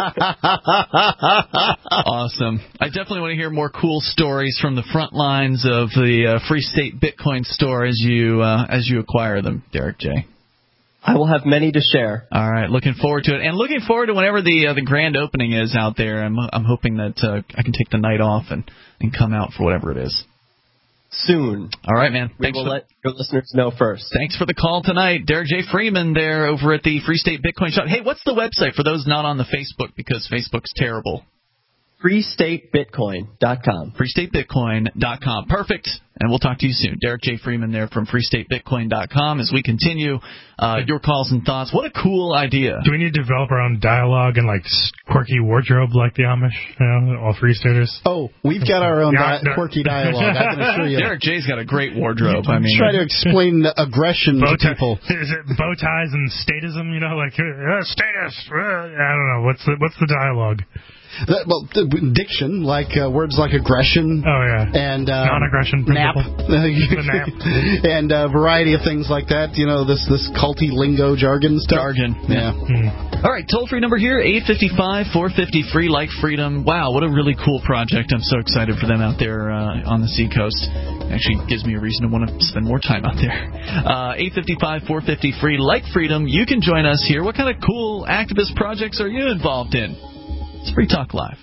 Awesome. I definitely want to hear more cool stories from the front lines of the uh, Free State Bitcoin store as you uh, as you acquire them, Derek J. I will have many to share. All right, looking forward to it, and looking forward to whenever the uh, the grand opening is out there. I'm I'm hoping that uh, I can take the night off and, and come out for whatever it is. Soon. All right, man. We Thanks will for, let your listeners know first. Thanks for the call tonight, Derek J. Freeman there over at the Free State Bitcoin Shop. Hey, what's the website for those not on the Facebook because Facebook's terrible? free state bitcoin dot com. free state bitcoin dot com. Perfect. And we'll talk to you soon. Derek J. Freeman there from free state bitcoin dot com as we continue uh, your calls and thoughts. What a cool idea. Do we need to develop our own dialogue and like quirky wardrobe like the Amish, you know, all Free Staters? Oh, we've got our own di- quirky dialogue. I can assure you. Derek J's got a great wardrobe. I mean, try to explain aggression bow to people. Is it bow ties and statism? You know, like uh, status. Uh, I don't know. What's the what's the dialogue? That, well, diction, like uh, words like aggression. Oh, yeah. And uh, non-aggression nap. the nap. And a uh, variety of things like that. You know, this this culty lingo jargon stuff. Jargon. Yeah. Mm. All right, toll-free number here, eight five five, four five zero, free like freedom. Wow, what a really cool project. I'm so excited for them out there uh, on the Seacoast. Actually gives me a reason to want to spend more time out there. Uh, eight five five, four five zero, free like freedom. You can join us here. What kind of cool activist projects are you involved in? It's Free Talk Live.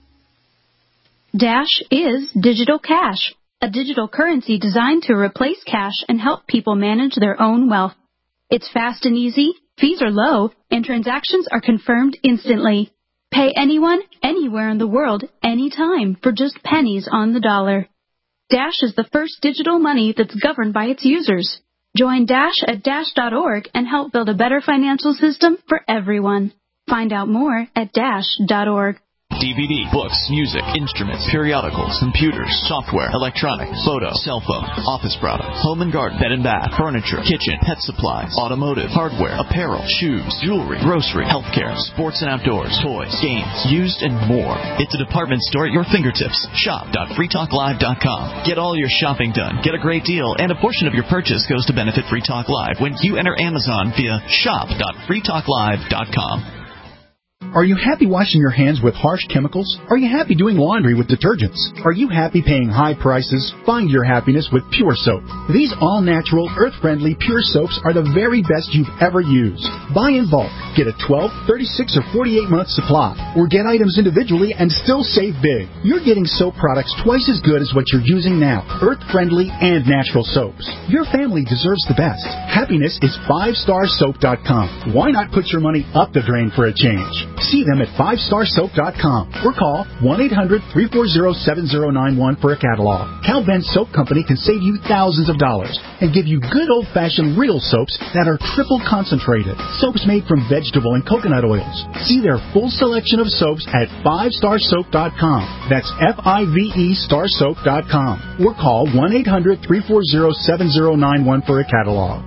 Dash is digital cash, a digital currency designed to replace cash and help people manage their own wealth. It's fast and easy, fees are low, and transactions are confirmed instantly. Pay anyone, anywhere in the world, anytime, for just pennies on the dollar. Dash is the first digital money that's governed by its users. Join Dash at dash dot org and help build a better financial system for everyone. Find out more at dash dot org. D V D, books, music, instruments, periodicals, computers, software, electronics, photo, cell phone, office products, home and garden, bed and bath, furniture, kitchen, pet supplies, automotive, hardware, apparel, shoes, jewelry, grocery, healthcare, sports and outdoors, toys, games, used, and more. It's a department store at your fingertips. shop dot free talk live dot com. Get all your shopping done, get a great deal, and a portion of your purchase goes to benefit Free Talk Live when you enter Amazon via shop dot free talk live dot com. Are you happy washing your hands with harsh chemicals? Are you happy doing laundry with detergents? Are you happy paying high prices? Find your happiness with Pure Soap. These all-natural, earth-friendly Pure Soaps are the very best you've ever used. Buy in bulk. Get a twelve, thirty-six, or forty-eight month supply. Or get items individually and still save big. You're getting soap products twice as good as what you're using now. Earth-friendly and natural soaps. Your family deserves the best. Happiness is five star soap dot com. Why not put your money up the drain for a change? See them at five star soap dot com or call one eight hundred, three four zero, seven zero nine one for a catalog. Cal Ben Soap Company can save you thousands of dollars and give you good old-fashioned real soaps that are triple concentrated. Soaps made from vegetable and coconut oils. See their full selection of soaps at five star soap dot com. That's F I V E star soap dot com. Or call one eight hundred, three four zero, seven zero nine one for a catalog.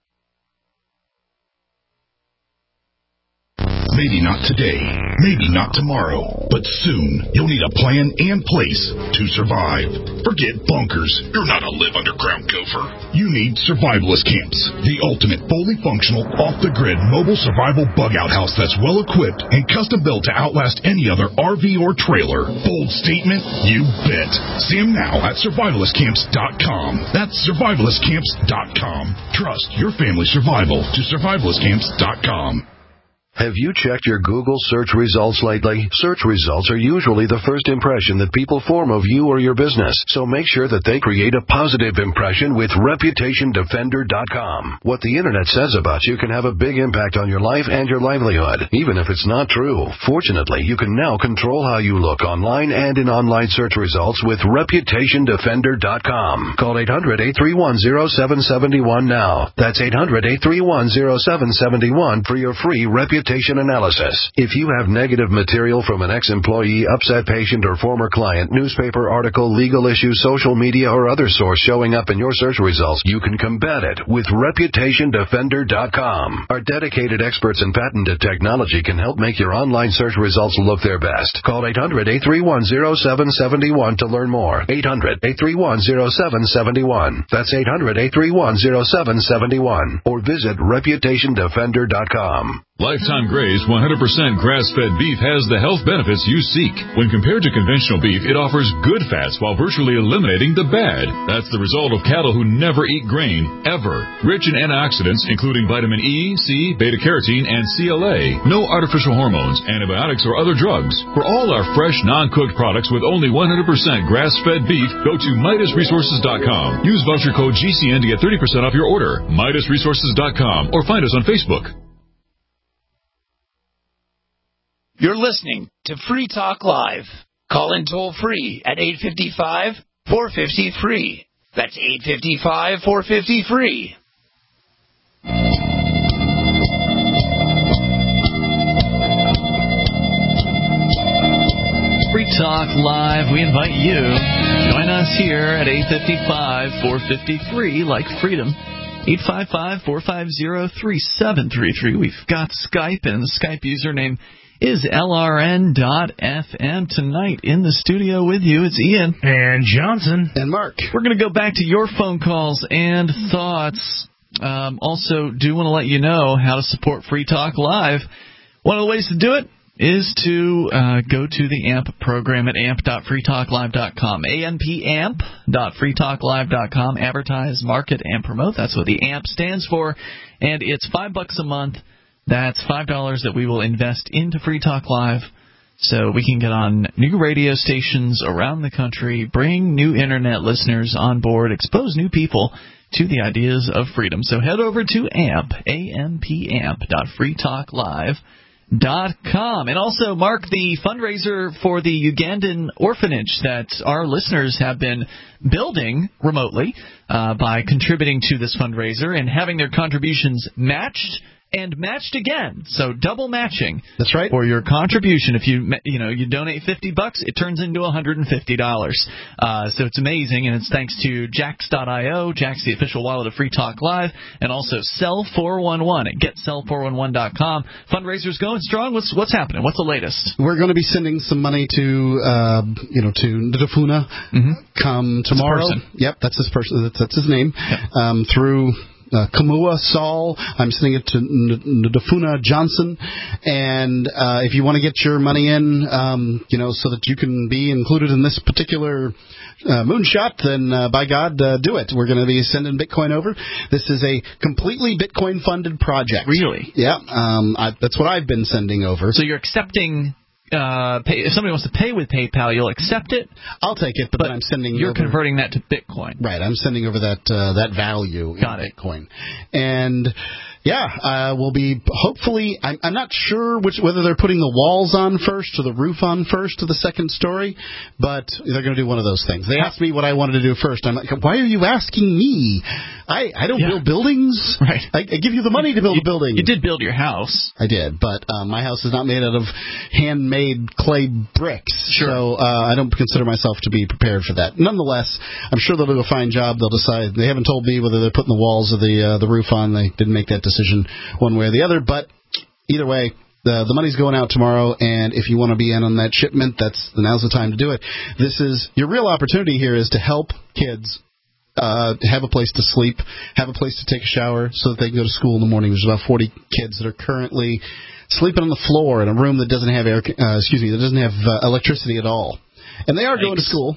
Maybe not today, maybe not tomorrow, but soon you'll need a plan and place to survive. Forget bunkers. You're not a live underground gopher. You need Survivalist Camps, the ultimate fully functional, off-the-grid mobile survival bug-out house that's well-equipped and custom-built to outlast any other R V or trailer. Bold statement? You bet. See them now at survivalist camps dot com. That's survivalist camps dot com. Trust your family's survival to survivalist camps dot com. Have you checked your Google search results lately? Search results are usually the first impression that people form of you or your business, so make sure that they create a positive impression with reputation defender dot com. What the internet says about you can have a big impact on your life and your livelihood, even if it's not true. Fortunately, you can now control how you look online and in online search results with reputation defender dot com. Call eight hundred, eight three one, zero seven seven one now. That's eight hundred, eight three one, zero seven seven one for your free reputation analysis. If you have negative material from an ex-employee, upset patient, or former client, newspaper article, legal issue, social media, or other source showing up in your search results, you can combat it with reputation defender dot com. Our dedicated experts in patented technology can help make your online search results look their best. Call eight hundred, eight three one, zero seven seven one to learn more. eight hundred, eight three one, zero seven seven one. That's eight hundred, eight three one, zero seven seven one. Or visit reputation defender dot com. Lifetime Graze one hundred percent grass-fed beef has the health benefits you seek. When compared to conventional beef, it offers good fats while virtually eliminating the bad. That's the result of cattle who never eat grain, ever. Rich in antioxidants, including vitamin E, C, beta-carotene, and C L A. No artificial hormones, antibiotics, or other drugs. For all our fresh, non-cooked products with only one hundred percent grass-fed beef, go to Midas Resources dot com. Use voucher code G C N to get thirty percent off your order. Midas Resources dot com or find us on Facebook. You're listening to Free Talk Live. Call in toll free at eight five five, four five zero, free. That's eight five five, four five zero, free. Free Talk Live. We invite you to join us here at eight five five, four five zero, free, like freedom. eight five five, four five zero, three seven three three. We've got Skype, and the Skype username is L R N dot F M. Tonight in the studio with you, it's Ian. And Johnson. And Mark. We're going to go back to your phone calls and thoughts. Um, also, do want to let you know how to support Free Talk Live. One of the ways to do it is to uh, go to the A M P program at amp dot free talk live dot com. A M P amp dot free talk live dot com. Advertise, market, and promote. That's what the A M P stands for. And it's five bucks a month. That's five dollars that we will invest into Free Talk Live so we can get on new radio stations around the country, bring new Internet listeners on board, expose new people to the ideas of freedom. So head over to A M P, A M P amp dot free talk live dot com. And also, Mark, the fundraiser for the Ugandan orphanage that our listeners have been building remotely uh, by contributing to this fundraiser and having their contributions matched and matched again, so double matching. That's right. For your contribution, if you you know you donate fifty bucks, it turns into one hundred fifty dollars. Uh, so it's amazing, and it's thanks to Jax dot io, Jax, the official wallet of Free Talk Live, and also Cell four one one at get cell four one one dot com. Fundraiser's going strong. What's what's happening? What's the latest? We're going to be sending some money to uh, you know to Ndafuna mm-hmm. come tomorrow. That's yep, that's his person. That's, that's his name. Yep. Um, through. Uh, Kamua Saul. I'm sending it to Ndafuna Johnson. And uh, if you want to get your money in, um, you know, so that you can be included in this particular uh, moonshot, then uh, by God, uh, do it. We're going to be sending Bitcoin over. This is a completely Bitcoin-funded project. Really? Yeah. Um, I, that's what I've been sending over. So you're accepting... Uh, pay, if somebody wants to pay with PayPal, you'll accept it. I'll take it, but, but then I'm sending. You're over, converting that to Bitcoin, right? I'm sending over that uh, that value Got in it. Bitcoin, and Yeah, uh, we'll be hopefully. I'm, I'm not sure which whether they're putting the walls on first or the roof on first to the second story, but they're going to do one of those things. They asked me what I wanted to do first. I'm like, why are you asking me? I, I don't yeah. build buildings. Right. I, I give you the money to build you, a building. You did build your house. I did, but uh, my house is not made out of handmade clay bricks, sure. so uh, I don't consider myself to be prepared for that. Nonetheless, I'm sure they'll do a fine job. They'll decide. They haven't told me whether they're putting the walls or the uh, the roof on. They didn't make that decision one way or the other, but either way, the the money's going out tomorrow, and if you want to be in on that shipment, that's now's the time to do it. This is your real opportunity here is to help kids uh, have a place to sleep, have a place to take a shower, so that they can go to school in the morning. There's about forty kids that are currently sleeping on the floor in a room that doesn't have air, uh, excuse me, that doesn't have uh, electricity at all, and they are Thanks. going to school,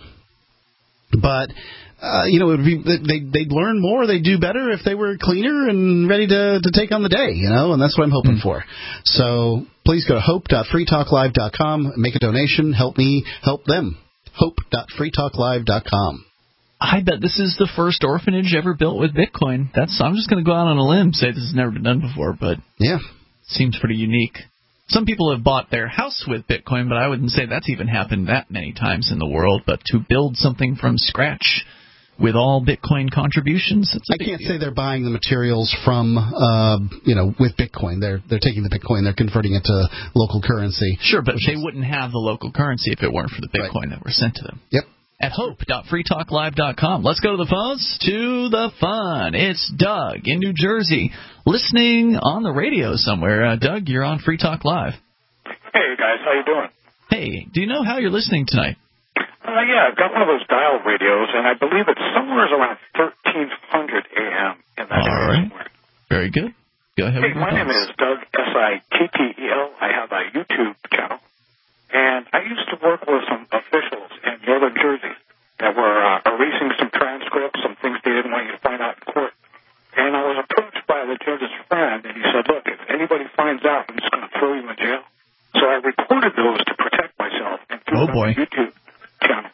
but. Uh, you know, it would be they they'd learn more, they'd do better if they were cleaner and ready to to take on the day, you know, and that's what I'm hoping mm. for. So please go to hope dot free talk live dot com, make a donation, help me, help them. hope dot free talk live dot com. I bet this is the first orphanage ever built with Bitcoin. That's I'm just going to go out on a limb and say this has never been done before, but yeah, seems pretty unique. Some people have bought their house with Bitcoin, but I wouldn't say that's even happened that many times in the world. But to build something from scratch with all Bitcoin contributions, it's a I can't deal. say they're buying the materials from, uh, you know, with Bitcoin. They're they're taking the Bitcoin, they're converting it to local currency. Sure, but they is... wouldn't have the local currency if it weren't for the Bitcoin right. that were sent to them. Yep. At hope dot free talk live dot com. Let's go to the phones, to the fun. It's Doug in New Jersey, listening on the radio somewhere. Uh, Doug, you're on Free Talk Live. Hey, guys. How you doing? Hey, do you know how you're listening tonight? Uh, yeah, I've got one of those dial radios, and I believe it's somewhere around thirteen hundred A M in that All area right. somewhere. Very good. Go ahead. Hey, with my your name thoughts. is Doug, S I T T E L. I have a YouTube channel, and I used to work with some officials in northern Jersey that were uh, erasing some transcripts, some things they didn't want you to find out in court. And I was approached by the judge's friend, and he said, look, if anybody finds out, I'm just going to throw you in jail. So I recorded those to protect myself and threw oh, them boy. on YouTube channel.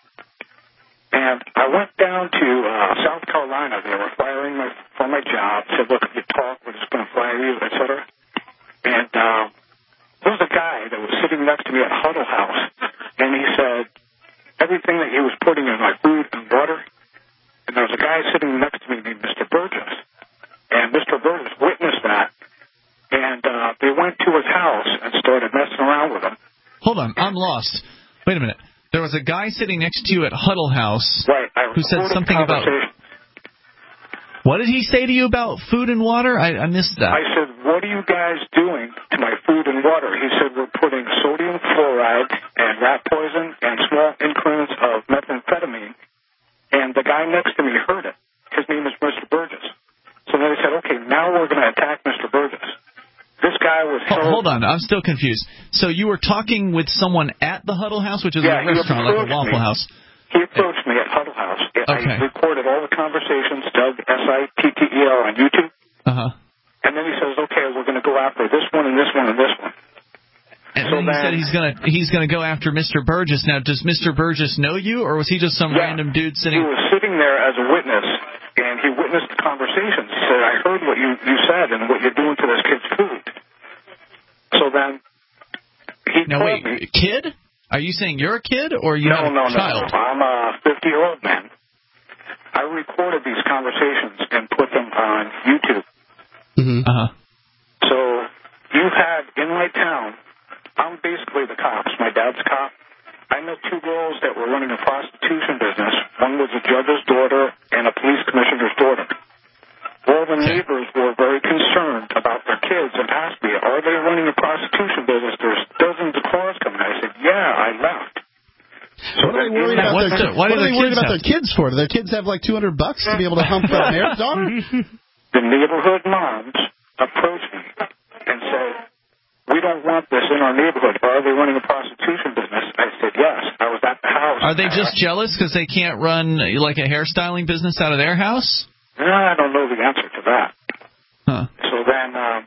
And I went down to uh, South Carolina. They were firing me from my job. Said, look, if you talk, we're just going to fire you, et cetera. And uh, there was a guy that was sitting next to me at Huddle House, and he said everything that he was putting in my food and water. And there was a guy sitting next to me named Mister Burgess. And Mister Burgess witnessed that. And uh, they went to his house and started messing around with him. Hold on, I'm lost. Wait a minute. There was a guy sitting next to you at Huddle House right, I who said something about... What did he say to you about food and water? I, I missed that. I said, what are you guys doing to my food and water? He said, we're putting sodium fluoride and rat poison and small increments of methamphetamine. And the guy next to me heard it. His name is Mister Burgess. So then he said, okay, now we're going to attack Mister Burgess. This guy was held... Hold on, I'm still confused. So you were talking with someone at the Huddle House, which is yeah, a restaurant, like a Waffle me. House? He approached me at Huddle House. Okay. I recorded all the conversations, Doug, S I T T E L, on YouTube. Uh-huh. And then he says, okay, we're going to go after this one and this one and this one. And so then he then, said he's going to he's going to go after Mister Burgess. Now, does Mister Burgess know you, or was he just some yeah, random dude sitting... He was sitting there as a witness, and he witnessed the conversations. He said, I heard what you, you said and what you're doing to this kid's food. So then he now, told wait, me... kid? Are you saying you're a kid, or you no, have a no, child? No, no, I'm a fifty-year-old man. I recorded these conversations and put them on YouTube. Mm-hmm. Uh-huh. So you had, in my town, I'm basically the cops. My dad's a cop. I met two girls that were running a prostitution business. One was a judge's daughter and a police commissioner's daughter. All the neighbors were very concerned about their kids and asked me, are they running a prostitution business? There's dozens of cars coming. I said, yeah, I left. So what are they worried about, their, the, what what are they their worried kids about their kids for? Do their kids have like two hundred bucks to be able to hump a mayor's daughter? The neighborhood moms approached me and said, we don't want this in our neighborhood. Are they running a prostitution business? I said, yes. I was at the house. Are they just jealous because they can't run like a hairstyling business out of their house? I don't know the answer to that. Huh. So then um,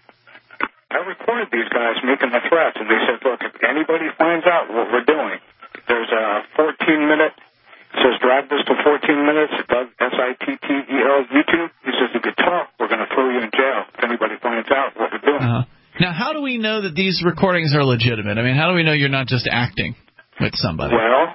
I recorded these guys making the threats, and they said, look, if anybody finds out what we're doing, there's a fourteen-minute says, drag this to fourteen minutes, Doug, S I T T E L, YouTube. He says, if you talk, we're going to throw you in jail if anybody finds out what we're doing. Uh-huh. Now, how do we know that these recordings are legitimate? I mean, how do we know you're not just acting with somebody? Well,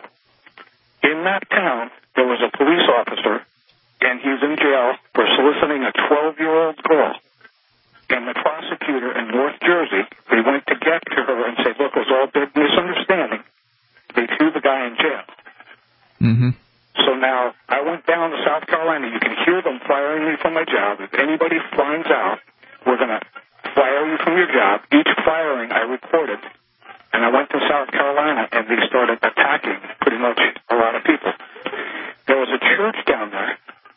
in that town, there was a police officer, and he's in jail for soliciting a twelve-year-old girl. And the prosecutor in North Jersey, they went to get to her and said, look, it was all a big misunderstanding. They threw the guy in jail. Mm-hmm. So now I went down to South Carolina. You can hear them firing me from my job. If anybody finds out, we're going to fire you from your job. Each firing I recorded. And I went to South Carolina, and they started attacking pretty much a lot of people. There was a church down there,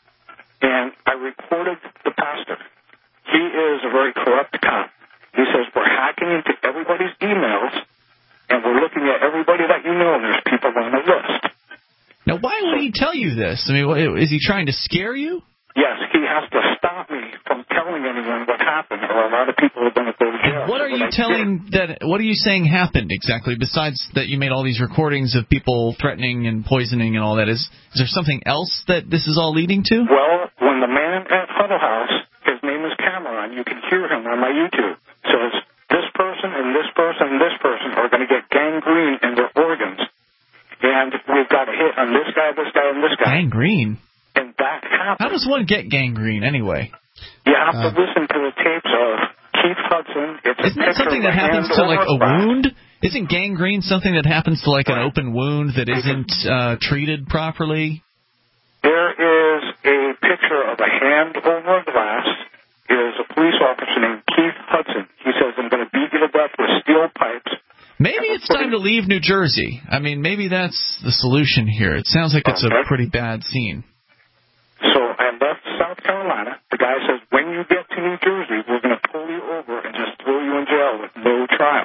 and I recorded the pastor. He is a very corrupt cop. He says, we're hacking into everybody's emails, and we're looking at everybody that you know, and there's people on the list. Now, why would he tell you this? I mean, what, is he trying to scare you? Yes, he has to stop me from telling anyone what happened, or a lot of people are going to go to jail. What are you telling that? What are you saying happened exactly? Besides that, you made all these recordings of people threatening and poisoning and all that. Is is there something else that this is all leading to? Well, when the man at Huddle House, his name is Cameron, you can hear him on my YouTube, says this person and this person and this person are going to get gangrene in their organs, and we've got a hit on this guy, this guy, and this guy. Gangrene. And that happened. How does one get gangrene anyway? You have uh, to listen to the tapes of Keith Hudson. It's Isn't that something that happens to like a wound? Isn't gangrene something that happens to like an open wound that isn't uh, treated properly? There is a picture of a hand over a glass. It is a police officer named Keith Hudson. He says, I'm going to beat you to death with steel pipes. Maybe it's time to leave New Jersey. I mean, maybe that's the solution here. It sounds like it's a pretty bad scene. So I left South Carolina. The guy says, when you get to New Jersey, we're going to pull you over and just throw you in jail with no trial.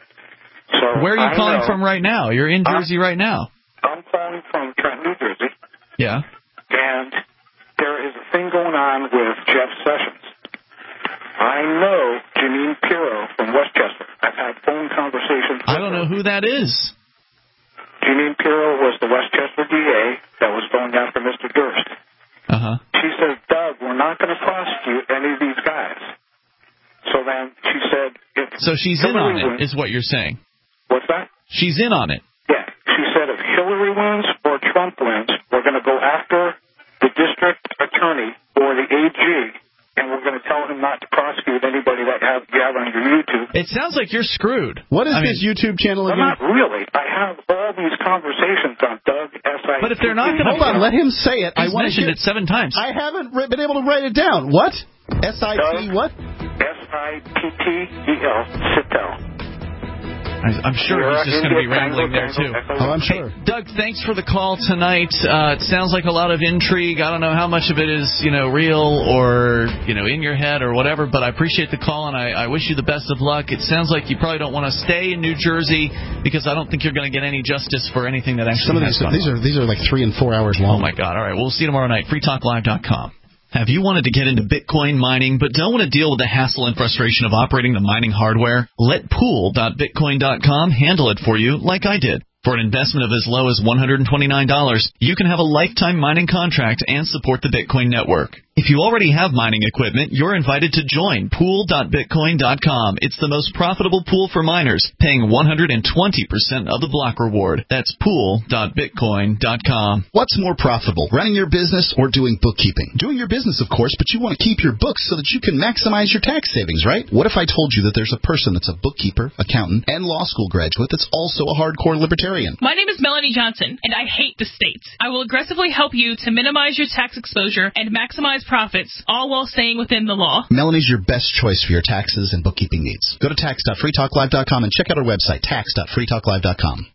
So where are you I calling know, from right now? You're in Jersey I'm, right now. I'm calling from Trenton, New Jersey. Yeah. And there is a thing going on with Jeff Sessions. I know Janine Pirro from Westchester. I've had phone conversations with I don't know who that is. Janine Pirro was the Westchester D A that was going after Mister Durst. Uh-huh. She says, Doug, we're not going to prosecute any of these guys. So then she said... If so she's Hillary in on it, wins, is what you're saying. What's that? She's in on it. Yeah. She said if Hillary wins or Trump wins, we're going to go after the district attorney or the A G, and we're going to tell him not to prosecute anybody that have, you have on your YouTube. It sounds like you're screwed. What is I this mean, YouTube channel well, again? not really. I have all these conversations on Doug S I T T. But if they're not going to... Hold on, let him say it. He's I mentioned hear, it seven times. I haven't been able to write it down. What? S I T what? S I T T E L, Sittel. I'm sure he's just going to be rambling there, too. Oh, I'm sure. Hey, Doug, thanks for the call tonight. Uh, it sounds like a lot of intrigue. I don't know how much of it is, you know, real or, you know, in your head or whatever, but I appreciate the call, and I, I wish you the best of luck. It sounds like you probably don't want to stay in New Jersey because I don't think you're going to get any justice for anything that actually Some of has these, gone these on. are These are like three and four hours long. Oh, my God. All right, we'll see you tomorrow night. free talk live dot com. Have you wanted to get into Bitcoin mining but don't want to deal with the hassle and frustration of operating the mining hardware? Let pool dot bitcoin dot com handle it for you like I did. For an investment of as low as one hundred twenty-nine dollars, you can have a lifetime mining contract and support the Bitcoin network. If you already have mining equipment, you're invited to join pool dot bitcoin dot com. It's the most profitable pool for miners, paying one hundred twenty percent of the block reward. That's pool dot bitcoin dot com. What's more profitable, running your business or doing bookkeeping? Doing your business, of course, but you want to keep your books so that you can maximize your tax savings, right? What if I told you that there's a person that's a bookkeeper, accountant, and law school graduate that's also a hardcore libertarian? My name is Melanie Johnson, and I hate the state. I will aggressively help you to minimize your tax exposure and maximize profits, all while staying within the law. Melanie's your best choice for your taxes and bookkeeping needs. Go to tax dot free talk live dot com and check out our website, tax dot free talk live dot com.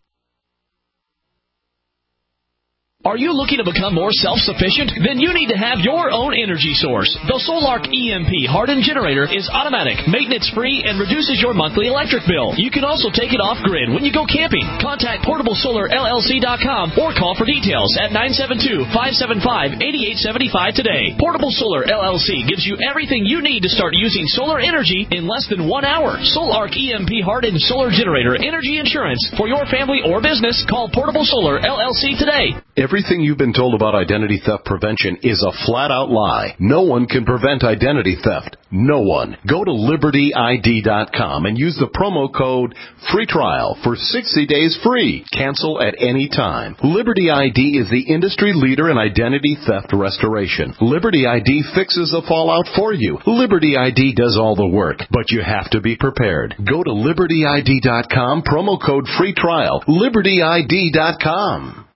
Are you looking to become more self-sufficient? Then you need to have your own energy source. The Solark E M P hardened generator is automatic, maintenance-free, and reduces your monthly electric bill. You can also take it off-grid when you go camping. Contact portable solar L L C dot com or call for details at nine seven two, five seven five, eight eight seven five today. Portable Solar L L C gives you everything you need to start using solar energy in less than one hour. Solark E M P hardened solar generator energy insurance for your family or business. Call Portable Solar L L C today. Everything you've been told about identity theft prevention is a flat-out lie. No one can prevent identity theft. No one. Go to Liberty I D dot com and use the promo code FREE TRIAL for sixty days free. Cancel at any time. Liberty I D is the industry leader in identity theft restoration. Liberty I D fixes the fallout for you. Liberty I D does all the work, but you have to be prepared. Go to Liberty I D dot com, promo code FREE TRIAL. Liberty I D dot com.